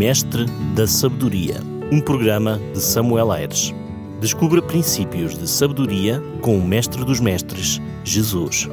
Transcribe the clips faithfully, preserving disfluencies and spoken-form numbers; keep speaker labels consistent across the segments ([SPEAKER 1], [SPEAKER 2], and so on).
[SPEAKER 1] Mestre da Sabedoria, um programa de Samuel Aires. Descubra princípios de sabedoria com o Mestre dos Mestres, Jesus.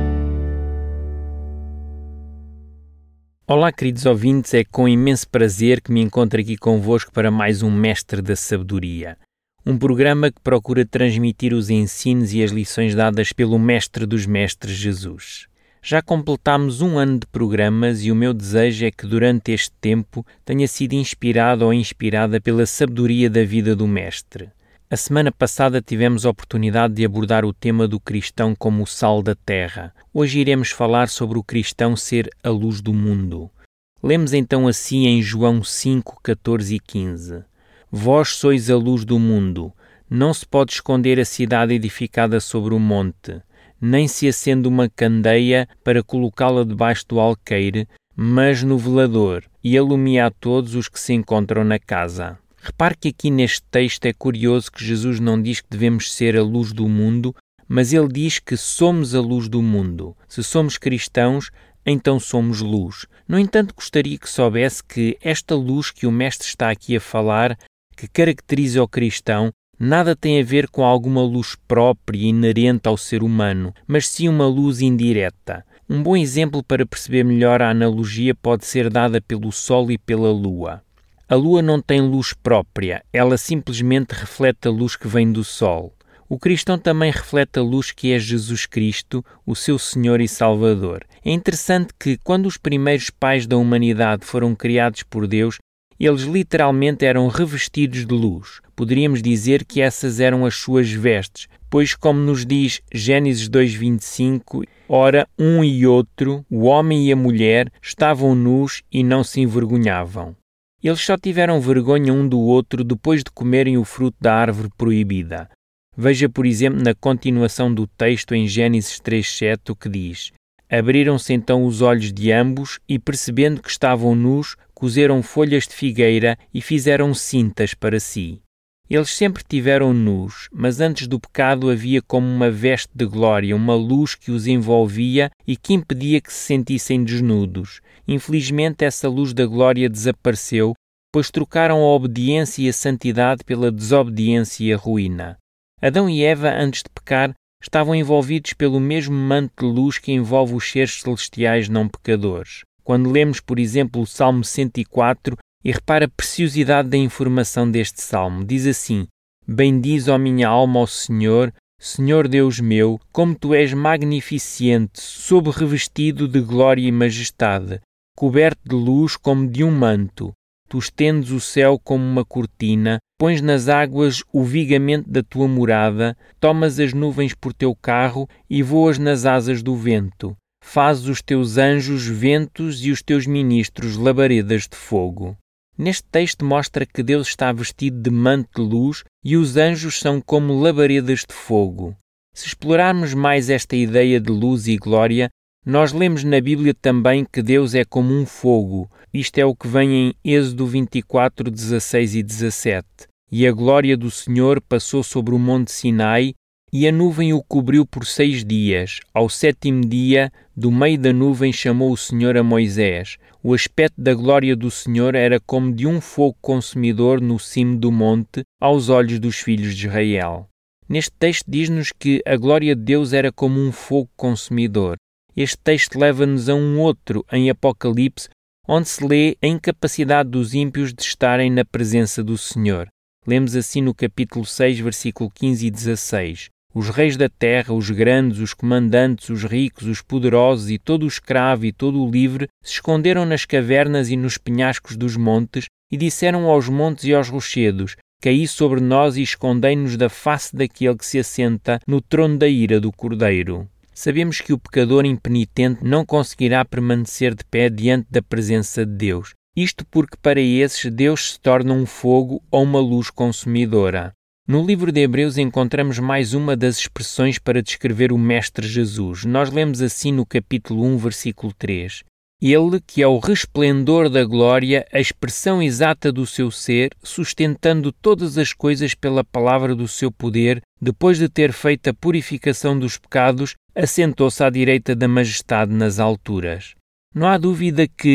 [SPEAKER 2] Olá, queridos ouvintes, é com imenso prazer que me encontro aqui convosco para mais um Mestre da Sabedoria. Um programa que procura transmitir os ensinos e as lições dadas pelo Mestre dos Mestres, Jesus. Já completámos um ano de programas e o meu desejo é que durante este tempo tenha sido inspirado ou inspirada pela sabedoria da vida do Mestre. A semana passada tivemos a oportunidade de abordar o tema do cristão como o sal da terra. Hoje iremos falar sobre o cristão ser a luz do mundo. Lemos então assim em João cinco, catorze e quinze. Vós sois a luz do mundo. Não se pode esconder a cidade edificada sobre o monte, nem se acende uma candeia para colocá-la debaixo do alqueire, mas no velador, e alumia a todos os que se encontram na casa. Repare que aqui neste texto é curioso que Jesus não diz que devemos ser a luz do mundo, mas ele diz que somos a luz do mundo. Se somos cristãos, então somos luz. No entanto, gostaria que soubesse que esta luz que o Mestre está aqui a falar, que caracteriza o cristão, nada tem a ver com alguma luz própria e inerente ao ser humano, mas sim uma luz indireta. Um bom exemplo para perceber melhor a analogia pode ser dada pelo Sol e pela Lua. A Lua não tem luz própria, ela simplesmente reflete a luz que vem do Sol. O cristão também reflete a luz que é Jesus Cristo, o seu Senhor e Salvador. É interessante que, quando os primeiros pais da humanidade foram criados por Deus, eles literalmente eram revestidos de luz. Poderíamos dizer que essas eram as suas vestes, pois, como nos diz Gênesis dois, vinte e cinco, ora, um e outro, o homem e a mulher, estavam nus e não se envergonhavam. Eles só tiveram vergonha um do outro depois de comerem o fruto da árvore proibida. Veja, por exemplo, na continuação do texto em Gênesis três, sete, o que diz: Abriram-se então os olhos de ambos e, percebendo que estavam nus, cozeram folhas de figueira e fizeram cintas para si. Eles sempre tiveram nus, mas antes do pecado havia como uma veste de glória, uma luz que os envolvia e que impedia que se sentissem desnudos. Infelizmente, essa luz da glória desapareceu, pois trocaram a obediência e a santidade pela desobediência e a ruína. Adão e Eva, antes de pecar, estavam envolvidos pelo mesmo manto de luz que envolve os seres celestiais não pecadores. Quando lemos, por exemplo, o Salmo cento e quatro, e repara a preciosidade da informação deste Salmo, diz assim: Bendize, ó minha alma, ao Senhor, Senhor Deus meu, como tu és magnificente, sob revestido de glória e majestade, coberto de luz como de um manto. Tu estendes o céu como uma cortina, pões nas águas o vigamento da tua morada, tomas as nuvens por teu carro e voas nas asas do vento. Fazes os teus anjos ventos e os teus ministros labaredas de fogo. Neste texto mostra que Deus está vestido de manto de luz e os anjos são como labaredas de fogo. Se explorarmos mais esta ideia de luz e glória, nós lemos na Bíblia também que Deus é como um fogo. Isto é o que vem em Êxodo vinte e quatro, dezasseis e dezassete. E a glória do Senhor passou sobre o monte Sinai, e a nuvem o cobriu por seis dias. Ao sétimo dia, do meio da nuvem chamou o Senhor a Moisés. O aspecto da glória do Senhor era como de um fogo consumidor no cimo do monte, aos olhos dos filhos de Israel. Neste texto diz-nos que a glória de Deus era como um fogo consumidor. Este texto leva-nos a um outro, em Apocalipse, onde se lê a incapacidade dos ímpios de estarem na presença do Senhor. Lemos assim no capítulo seis, versículo quinze e dezasseis. Os reis da terra, os grandes, os comandantes, os ricos, os poderosos e todo o escravo e todo o livre se esconderam nas cavernas e nos penhascos dos montes e disseram aos montes e aos rochedos: Caí sobre nós e escondei-nos da face daquele que se assenta no trono da ira do Cordeiro. Sabemos que o pecador impenitente não conseguirá permanecer de pé diante da presença de Deus. Isto porque para esses Deus se torna um fogo ou uma luz consumidora. No livro de Hebreus encontramos mais uma das expressões para descrever o Mestre Jesus. Nós lemos assim no capítulo um, versículo três. Ele, que é o resplendor da glória, a expressão exata do seu ser, sustentando todas as coisas pela palavra do seu poder, depois de ter feito a purificação dos pecados, assentou-se à direita da majestade nas alturas. Não há dúvida que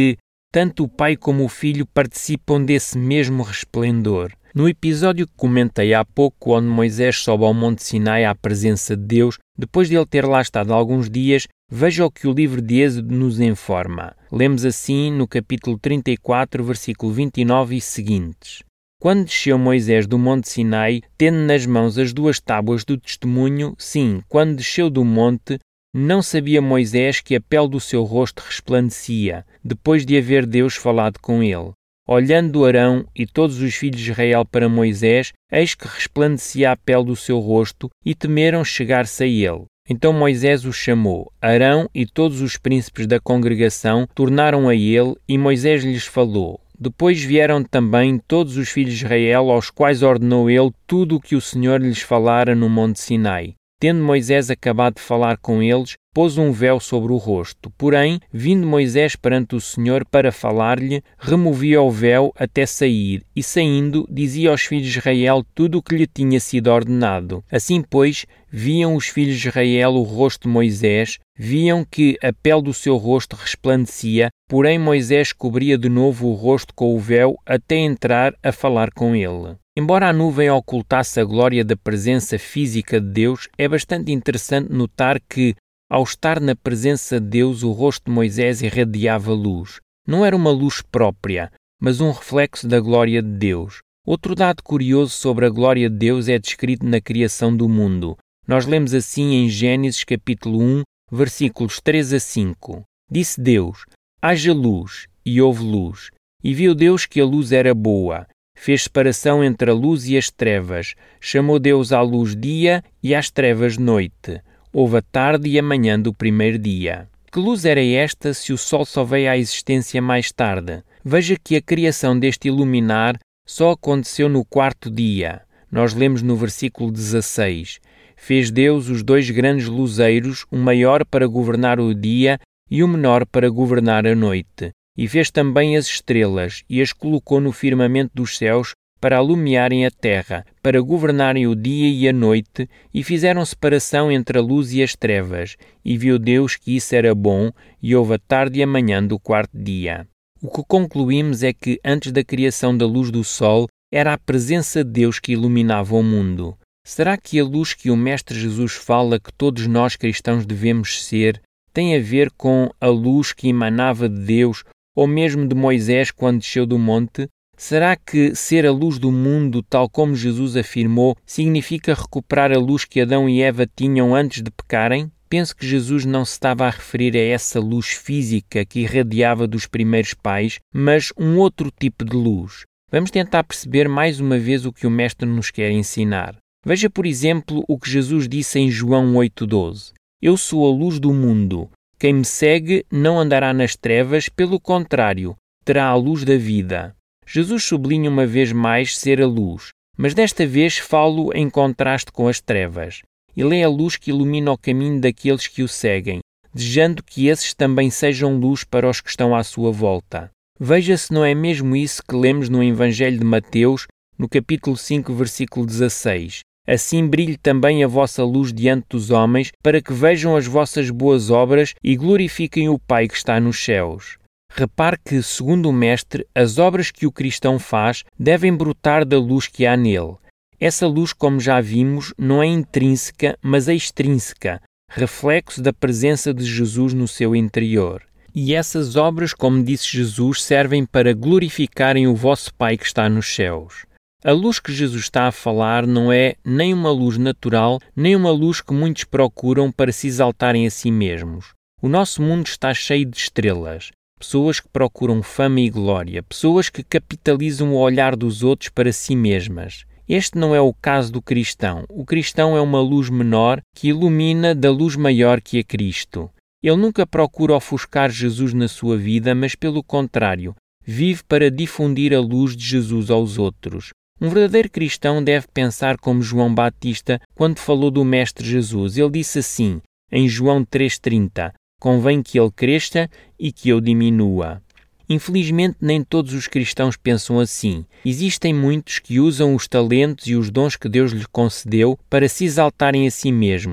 [SPEAKER 2] tanto o Pai como o Filho participam desse mesmo resplendor. No episódio que comentei há pouco, onde Moisés sobe ao Monte Sinai à presença de Deus, depois de ele ter lá estado alguns dias, veja o que o livro de Êxodo nos informa. Lemos assim no capítulo trinta e quatro, versículo vinte e nove e seguintes. Quando desceu Moisés do Monte Sinai, tendo nas mãos as duas tábuas do testemunho, sim, quando desceu do monte, não sabia Moisés que a pele do seu rosto resplandecia, depois de haver Deus falado com ele. Olhando Arão e todos os filhos de Israel para Moisés, eis que resplandecia a pele do seu rosto, e temeram chegar-se a ele. Então Moisés os chamou. Arão e todos os príncipes da congregação tornaram a ele, e Moisés lhes falou. Depois vieram também todos os filhos de Israel, aos quais ordenou ele tudo o que o Senhor lhes falara no Monte Sinai. Tendo Moisés acabado de falar com eles, pôs um véu sobre o rosto. Porém, vindo Moisés perante o Senhor para falar-lhe, removia o véu até sair, e saindo, dizia aos filhos de Israel tudo o que lhe tinha sido ordenado. Assim, pois, viam os filhos de Israel o rosto de Moisés, viam que a pele do seu rosto resplandecia, porém Moisés cobria de novo o rosto com o véu até entrar a falar com ele. Embora a nuvem ocultasse a glória da presença física de Deus, é bastante interessante notar que, ao estar na presença de Deus, o rosto de Moisés irradiava luz. Não era uma luz própria, mas um reflexo da glória de Deus. Outro dado curioso sobre a glória de Deus é descrito na criação do mundo. Nós lemos assim em Gênesis capítulo um, versículos três a cinco. Disse Deus: haja luz, e houve luz. E viu Deus que a luz era boa. Fez separação entre a luz e as trevas. Chamou Deus à luz dia e às trevas noite. Houve a tarde e a manhã do primeiro dia. Que luz era esta se o sol só veio à existência mais tarde? Veja que a criação deste iluminar só aconteceu no quarto dia. Nós lemos no versículo dezasseis. Fez Deus os dois grandes luzeiros, o maior para governar o dia e o menor para governar a noite. E fez também as estrelas, e as colocou no firmamento dos céus para alumiarem a terra, para governarem o dia e a noite, e fizeram separação entre a luz e as trevas. E viu Deus que isso era bom, e houve a tarde e a manhã do quarto dia. O que concluímos é que, antes da criação da luz do sol, era a presença de Deus que iluminava o mundo. Será que a luz que o Mestre Jesus fala que todos nós cristãos devemos ser tem a ver com a luz que emanava de Deus, ou mesmo de Moisés quando desceu do monte? Será que ser a luz do mundo, tal como Jesus afirmou, significa recuperar a luz que Adão e Eva tinham antes de pecarem? Penso que Jesus não se estava a referir a essa luz física que irradiava dos primeiros pais, mas um outro tipo de luz. Vamos tentar perceber mais uma vez o que o Mestre nos quer ensinar. Veja, por exemplo, o que Jesus disse em João oito doze. Eu sou a luz do mundo. Quem me segue não andará nas trevas, pelo contrário, terá a luz da vida. Jesus sublinha uma vez mais ser a luz, mas desta vez falo em contraste com as trevas. Ele é a luz que ilumina o caminho daqueles que o seguem, desejando que esses também sejam luz para os que estão à sua volta. Veja se não é mesmo isso que lemos no Evangelho de Mateus, no capítulo cinco, versículo dezasseis. Assim brilhe também a vossa luz diante dos homens, para que vejam as vossas boas obras e glorifiquem o Pai que está nos céus. Repare que, segundo o Mestre, as obras que o cristão faz devem brotar da luz que há nele. Essa luz, como já vimos, não é intrínseca, mas é extrínseca, reflexo da presença de Jesus no seu interior. E essas obras, como disse Jesus, servem para glorificarem o vosso Pai que está nos céus. A luz que Jesus está a falar não é nem uma luz natural, nem uma luz que muitos procuram para se exaltarem a si mesmos. O nosso mundo está cheio de estrelas, pessoas que procuram fama e glória, pessoas que capitalizam o olhar dos outros para si mesmas. Este não é o caso do cristão. O cristão é uma luz menor que ilumina da luz maior que é Cristo. Ele nunca procura ofuscar Jesus na sua vida, mas pelo contrário, vive para difundir a luz de Jesus aos outros. Um verdadeiro cristão deve pensar como João Batista quando falou do Mestre Jesus. Ele disse assim, em João três trinta, convém que ele cresça e que eu diminua. Infelizmente, nem todos os cristãos pensam assim. Existem muitos que usam os talentos e os dons que Deus lhes concedeu para se exaltarem a si mesmos.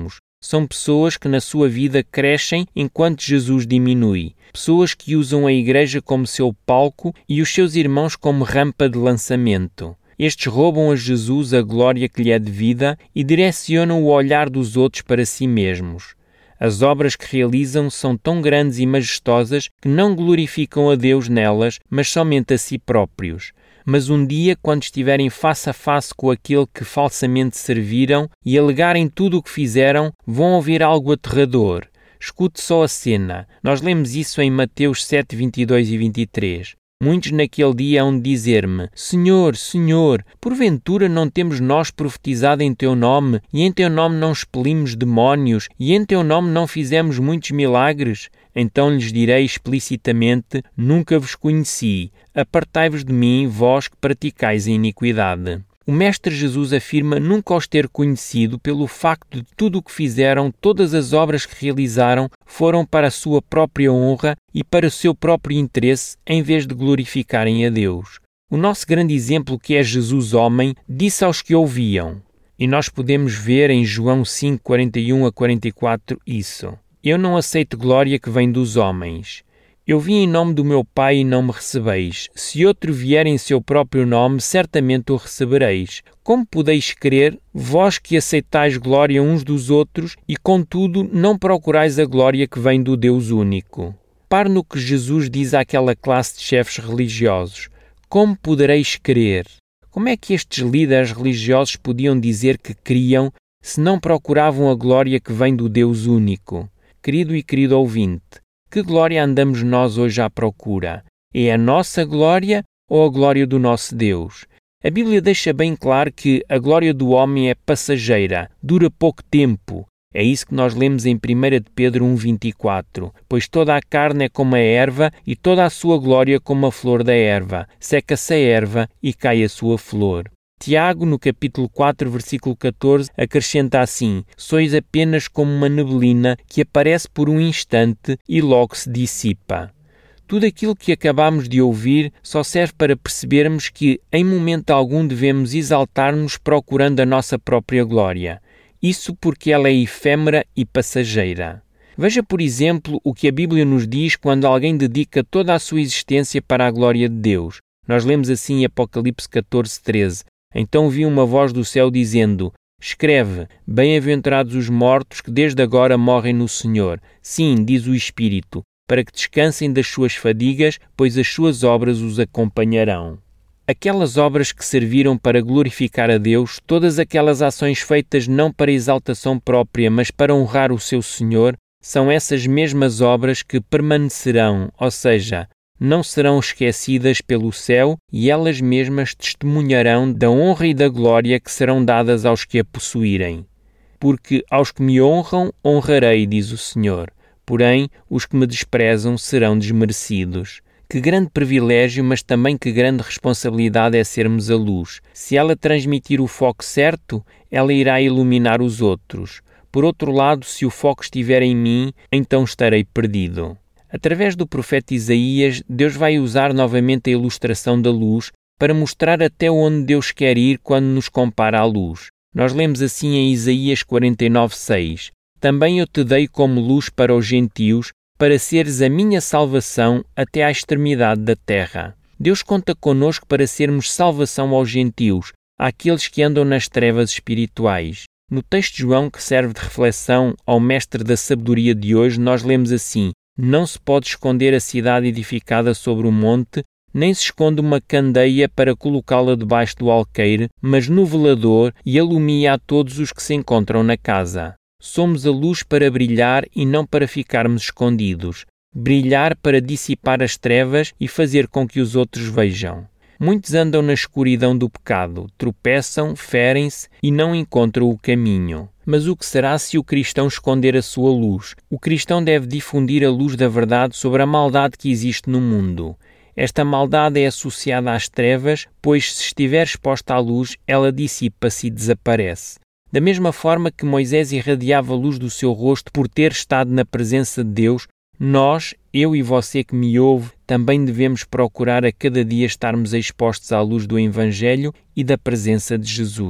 [SPEAKER 2] São pessoas que na sua vida crescem enquanto Jesus diminui. Pessoas que usam a igreja como seu palco e os seus irmãos como rampa de lançamento. Estes roubam a Jesus a glória que lhe é devida e direcionam o olhar dos outros para si mesmos. As obras que realizam são tão grandes e majestosas que não glorificam a Deus nelas, mas somente a si próprios. Mas um dia, quando estiverem face a face com aquele que falsamente serviram e alegarem tudo o que fizeram, vão ouvir algo aterrador. Escute só a cena. Nós lemos isso em Mateus sete, vinte e dois e vinte e três. Muitos naquele dia hão de dizer-me: Senhor, Senhor, porventura não temos nós profetizado em Teu nome, e em Teu nome não expelimos demónios, e em Teu nome não fizemos muitos milagres? Então lhes direi explicitamente: Nunca vos conheci. Apartai-vos de mim, vós que praticais a iniquidade. O Mestre Jesus afirma nunca os ter conhecido pelo facto de tudo o que fizeram, todas as obras que realizaram, foram para a sua própria honra e para o seu próprio interesse, em vez de glorificarem a Deus. O nosso grande exemplo, que é Jesus homem, disse aos que ouviam, e nós podemos ver em João cinco, quarenta e um a quarenta e quatro isso: Eu não aceito glória que vem dos homens. Eu vim em nome do meu Pai e não me recebeis. Se outro vier em seu próprio nome, certamente o recebereis. Como podeis crer, vós que aceitais glória uns dos outros e, contudo, não procurais a glória que vem do Deus único? Pare no que Jesus diz àquela classe de chefes religiosos. Como podereis crer? Como é que estes líderes religiosos podiam dizer que criam se não procuravam a glória que vem do Deus único? Querido e querido ouvinte, que glória andamos nós hoje à procura? É a nossa glória ou a glória do nosso Deus? A Bíblia deixa bem claro que a glória do homem é passageira, dura pouco tempo. É isso que nós lemos em primeira de Pedro um, vinte e quatro. Pois toda a carne é como a erva e toda a sua glória como a flor da erva. Seca-se a erva e cai a sua flor. Tiago, no capítulo quatro, versículo catorze, acrescenta assim: Sois apenas como uma neblina que aparece por um instante e logo se dissipa. Tudo aquilo que acabamos de ouvir só serve para percebermos que, em momento algum, devemos exaltar-nos procurando a nossa própria glória. Isso porque ela é efêmera e passageira. Veja, por exemplo, o que a Bíblia nos diz quando alguém dedica toda a sua existência para a glória de Deus. Nós lemos assim em Apocalipse catorze, treze. Então vi uma voz do céu dizendo: Escreve, bem-aventurados os mortos que desde agora morrem no Senhor. Sim, diz o Espírito, para que descansem das suas fadigas, pois as suas obras os acompanharão. Aquelas obras que serviram para glorificar a Deus, todas aquelas ações feitas não para exaltação própria, mas para honrar o seu Senhor, são essas mesmas obras que permanecerão, ou seja, não serão esquecidas pelo céu, e elas mesmas testemunharão da honra e da glória que serão dadas aos que a possuírem. Porque aos que me honram, honrarei, diz o Senhor, porém os que me desprezam serão desmerecidos. Que grande privilégio, mas também que grande responsabilidade é sermos a luz. Se ela transmitir o foco certo, ela irá iluminar os outros. Por outro lado, se o foco estiver em mim, então estarei perdido. Através do profeta Isaías, Deus vai usar novamente a ilustração da luz para mostrar até onde Deus quer ir quando nos compara à luz. Nós lemos assim em Isaías quarenta e nove, seis: Também eu te dei como luz para os gentios, para seres a minha salvação até à extremidade da terra. Deus conta conosco para sermos salvação aos gentios, àqueles que andam nas trevas espirituais. No texto de João, que serve de reflexão ao mestre da sabedoria de hoje, nós lemos assim: Não se pode esconder a cidade edificada sobre o monte, nem se esconde uma candeia para colocá-la debaixo do alqueire, mas no velador, e alumia a todos os que se encontram na casa. Somos a luz para brilhar e não para ficarmos escondidos. Brilhar para dissipar as trevas e fazer com que os outros vejam. Muitos andam na escuridão do pecado, tropeçam, ferem-se e não encontram o caminho. Mas o que será se o cristão esconder a sua luz? O cristão deve difundir a luz da verdade sobre a maldade que existe no mundo. Esta maldade é associada às trevas, pois se estiver exposta à luz, ela dissipa-se e desaparece. Da mesma forma que Moisés irradiava a luz do seu rosto por ter estado na presença de Deus, nós, eu e você que me ouve, também devemos procurar a cada dia estarmos expostos à luz do Evangelho e da presença de Jesus.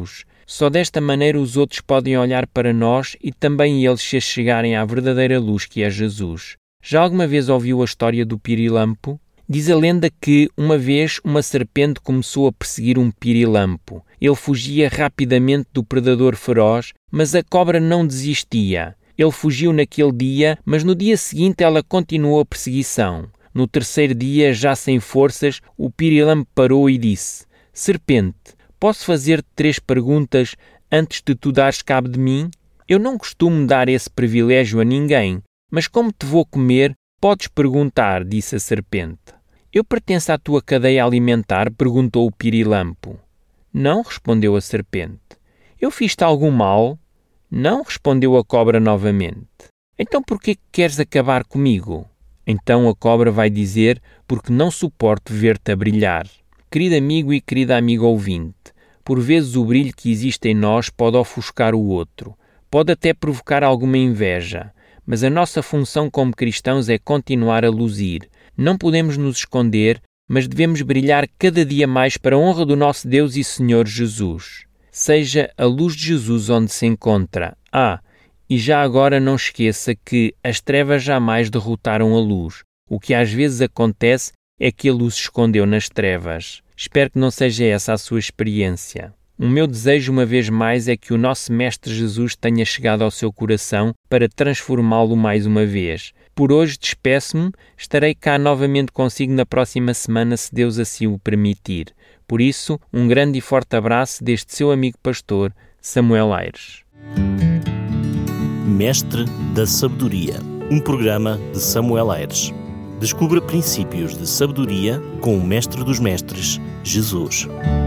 [SPEAKER 2] Só desta maneira os outros podem olhar para nós e também eles se chegarem à verdadeira luz que é Jesus. Já alguma vez ouviu a história do pirilampo? Diz a lenda que, uma vez, uma serpente começou a perseguir um pirilampo. Ele fugia rapidamente do predador feroz, mas a cobra não desistia. Ele fugiu naquele dia, mas no dia seguinte ela continuou a perseguição. No terceiro dia, já sem forças, o pirilampo parou e disse: Serpente, posso fazer-te três perguntas antes de tu dares cabo de mim? Eu não costumo dar esse privilégio a ninguém, mas como te vou comer, podes perguntar, disse a serpente. Eu pertenço à tua cadeia alimentar? Perguntou o pirilampo. Não, respondeu a serpente. Eu fiz-te algum mal? Não, respondeu a cobra novamente. Então por que queres acabar comigo? Então a cobra vai dizer, porque não suporto ver-te a brilhar. Querido amigo e querida amiga ouvinte, por vezes o brilho que existe em nós pode ofuscar o outro, pode até provocar alguma inveja, mas a nossa função como cristãos é continuar a luzir. Não podemos nos esconder, mas devemos brilhar cada dia mais para a honra do nosso Deus e Senhor Jesus. Seja a luz de Jesus onde se encontra. Ah, e já agora não esqueça que as trevas jamais derrotaram a luz. O que às vezes acontece é que a luz se escondeu nas trevas. Espero que não seja essa a sua experiência. O meu desejo, uma vez mais, é que o nosso Mestre Jesus tenha chegado ao seu coração para transformá-lo mais uma vez. Por hoje despeço-me, estarei cá novamente consigo na próxima semana, se Deus assim o permitir. Por isso, um grande e forte abraço deste seu amigo pastor, Samuel Aires.
[SPEAKER 1] Mestre da Sabedoria, um programa de Samuel Aires. Descubra princípios de sabedoria com o Mestre dos Mestres, Jesus.